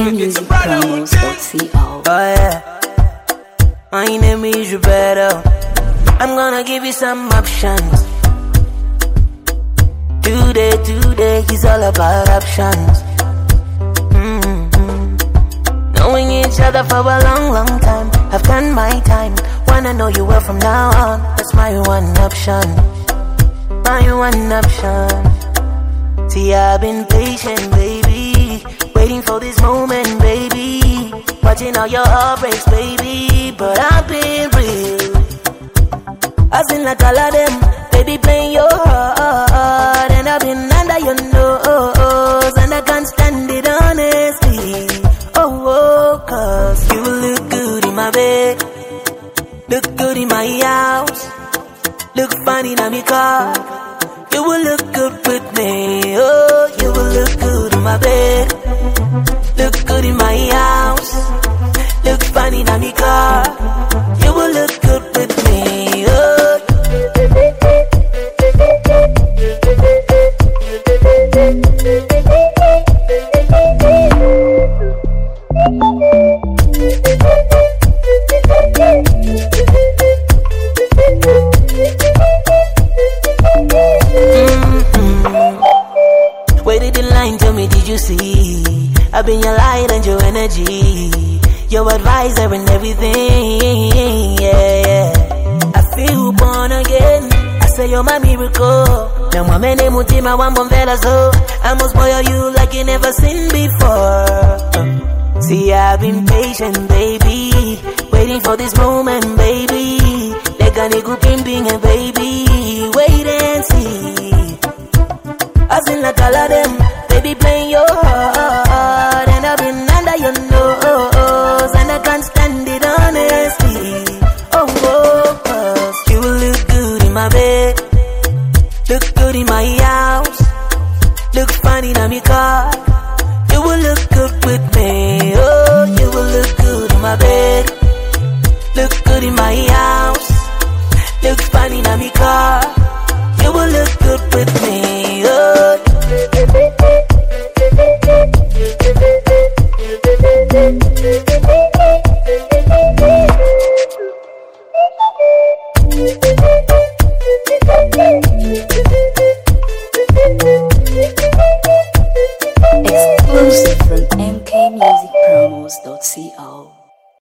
Musicpromos.co. Oh yeah, my name is Roberto. I'm gonna give you some options. Today is all about options. Knowing each other for a long time, I've done my time. Wanna know you well from now on. That's my one option. My one option. See, I've been patient, baby, waiting for this moment, baby, watching all your heartbreaks, baby. But I've been real, I've been like all of them, baby, playing your heart. And I've been under your nose, and I can't stand it, honestly. Oh, cause you look good in my bed, look good in my house, look fine in my car. You will look good with me. Oh, you will look good in my bed, look good in my house, look fine in my car. You will look good with me. Oh. Waited in line, tell me, did you see? I've been your light and your energy, your advisor and everything, yeah. I feel born again, I say you're my miracle. Now my mene mutima wambomvela so I must spoil you like you never seen before. See, I've been patient, baby, waiting for this moment, baby. Like a nigga pimping, baby, wait and see. I've been like all of them, baby, playing your heart. And I've been under your nose, and I can't stand it, honestly. Oh, cause you look good in my bed, look good in my house, look fine in my car. You will look good with me. Oh, you will look good in my bed, look good in my house, look fine in my car.